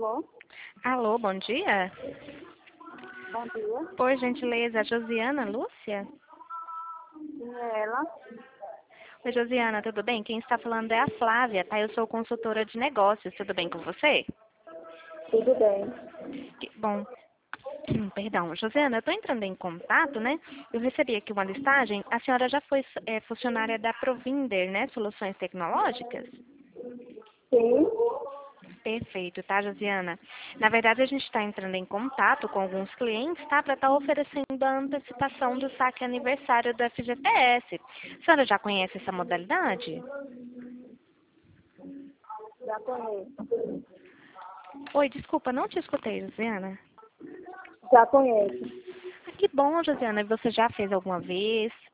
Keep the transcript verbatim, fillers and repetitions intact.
Alô? Alô, bom dia. Bom dia. Por gentileza, Josiana Lúcia? Quem é ela? Oi, Josiana, tudo bem? Quem está falando é a Flávia, tá? Eu sou consultora de negócios, tudo bem com você? Tudo bem. Que bom. Hum, Perdão, Josiana, eu estou entrando em contato, né? Eu recebi aqui uma listagem. A senhora já foi é, funcionária da Provinder, né? Soluções Tecnológicas? Sim. Perfeito, tá, Josiana? Na verdade, a gente está entrando em contato com alguns clientes, tá? Para estar oferecendo a antecipação do saque aniversário do F G T S. A senhora já conhece essa modalidade? Já conheço. Oi, desculpa, não te escutei, Josiana. Já conheço. Ah, que bom, Josiana. Você já fez alguma vez?